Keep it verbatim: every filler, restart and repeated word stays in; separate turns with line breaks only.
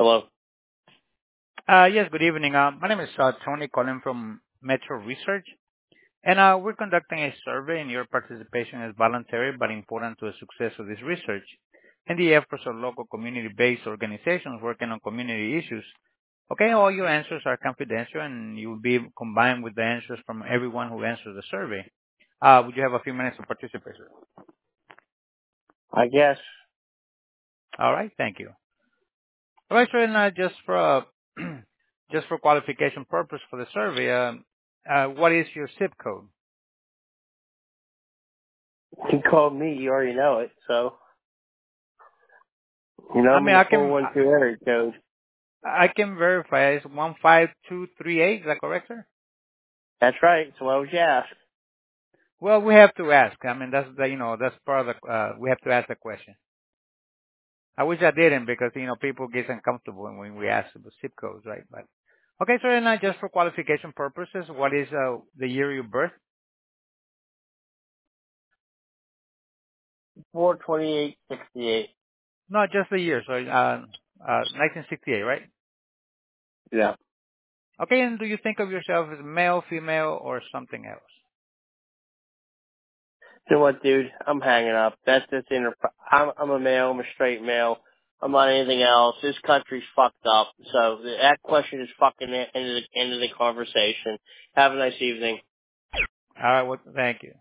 Hello.
Uh Yes, good evening. Uh, My name is uh Tony calling from Metro Research, and uh we're conducting a survey, and your participation is voluntary but important to the success of this research and the efforts of local community-based organizations working on community issues. Okay, all your answers are confidential, and you will be combined with the answers from everyone who answers the survey. Uh Would you have a few minutes to participate, sir?
I guess
All right, thank you. All right, sir, and uh, just for uh, just for qualification purpose for the survey, um, uh, what is your zip code?
you called me. You already know it. So you know
I
I'm in
mean,
the
I
four
can
one two area code.
I can verify. It's one five two three eight. Is that correct, sir?
That's right. So why would you ask?
Well, we have to ask. I mean, that's the you know that's part of the uh, we have to ask the question. I wish I didn't because you know people get uncomfortable when we ask the zip codes, right? But okay, sir, and uh, just for qualification purposes, what is uh, the year of your birth?
Four twenty eight sixty eight.
No, just the year. So, uh, uh, nineteen sixty-eight, right?
Yeah.
Okay, and do you think of yourself as male, female, or something else?
So what, dude? I'm hanging up. That's just inter. I'm I'm a male. I'm a straight male. I'm not anything else. This country's fucked up. So that question is fucking it. End of the end of the conversation. Have a nice evening.
All right, well, thank you.